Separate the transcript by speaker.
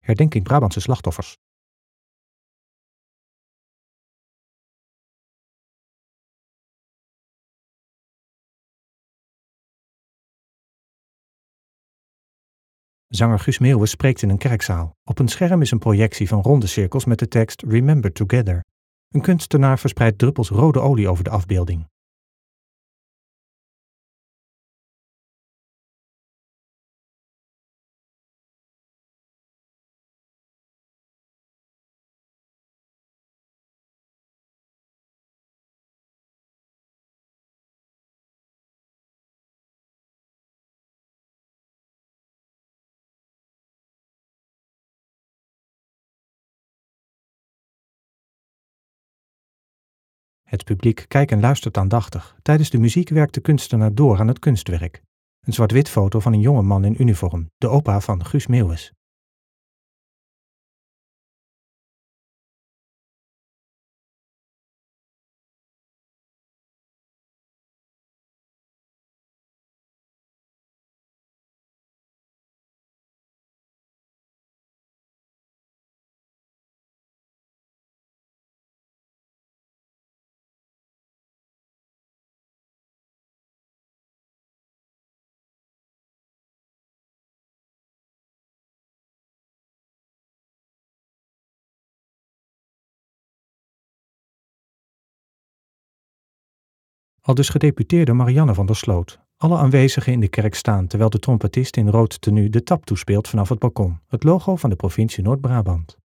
Speaker 1: Herdenking Brabantse slachtoffers. Zanger Guus Meeuwis spreekt in een kerkzaal. Op een scherm is een projectie van ronde cirkels met de tekst Remember Together. Een kunstenaar verspreidt druppels rode olie over de afbeelding. Het publiek kijkt en luistert aandachtig. Tijdens de muziek werkt de kunstenaar door aan het kunstwerk. Een zwart-wit foto van een jonge man in uniform, de opa van Guus Meeuwis. Aldus gedeputeerde Marianne van der Sloot. Alle aanwezigen in de kerk staan terwijl de trompetist in rood tenue de tap toespeelt vanaf het balkon, het logo van de provincie Noord-Brabant.